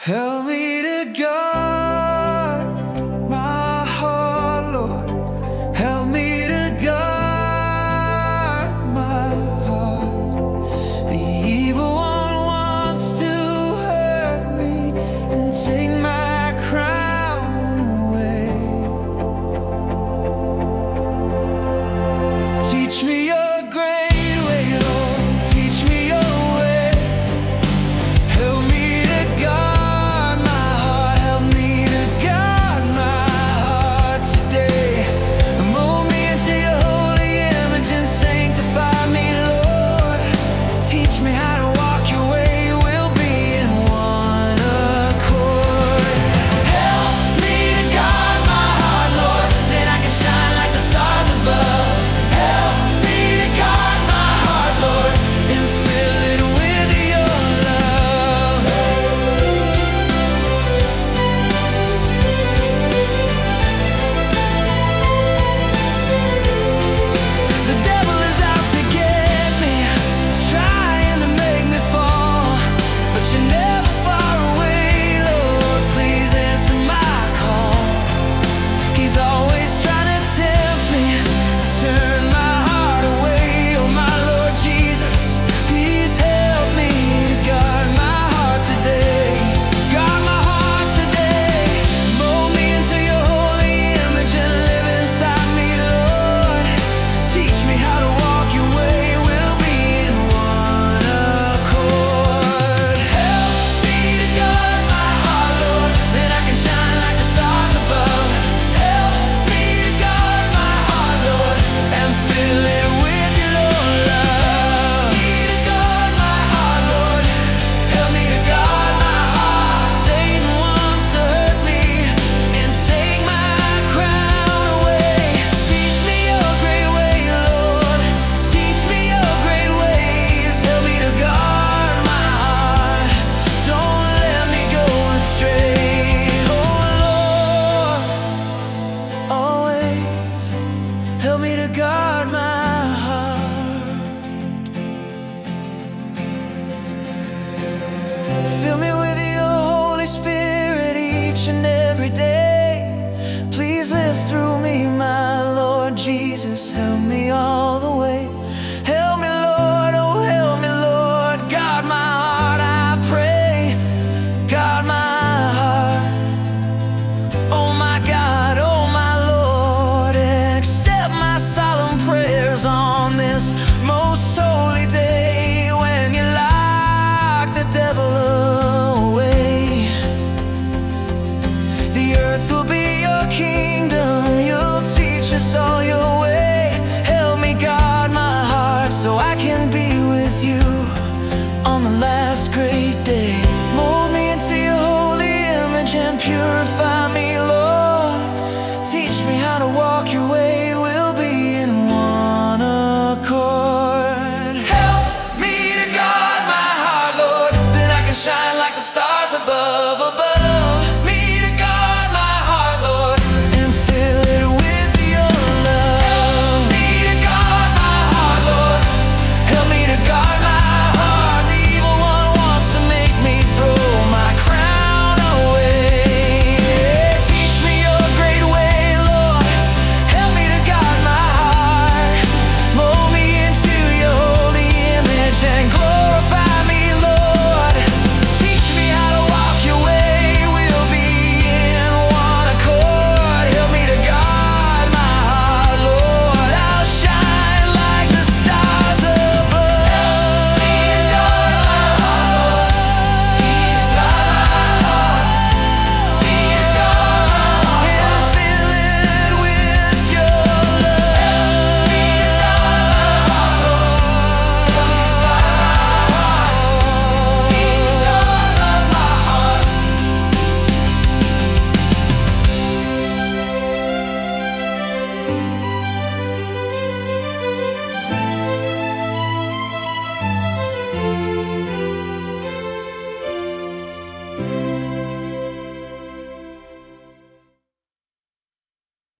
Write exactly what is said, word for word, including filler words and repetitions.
Help me to guard my heart, Lord. Help me to guard my heart. The evil one wants to hurt me and take my crown away. Teach me your great way, Lord. Teach me your way. Help me to guard my heart. Help me to guard my heart today. Mold me into your holy image and sanctify me, Lord. Teach me how to walk your way. We'll be in one accord. Help me to guard my heart, Lord. Then I can shine like the stars above. Help me to guard my heart, Lord, and fill it with your love. The devil is out to get me, trying to make me fall, but you're never far away, Lord. Please answer my call. He's always trying to tempt me to turn my heart away. Oh my Lord Jesus, please help me to guard my heart today. Guard my heart today. Mold me into your holy image and live inside me, Lord. Teach me how to walk your way. We'll be in one accord. Help me to guard my heart, Lord. Then I can shine like the stars above. Help me to guard my heart, Lord, and fill it with your love. Help me to guard my heart, Lord. Help me to guard my heart. Satan wants to hurt me and take my crown away. Teach me your great way, Lord. Teach me your great ways. Help me to guard my heart. Don't let me go astray. Oh Lord, always help me to guard my heart. Fill me with your Holy Spirit each and every day. Please live through me, my Lord Jesus. Help me on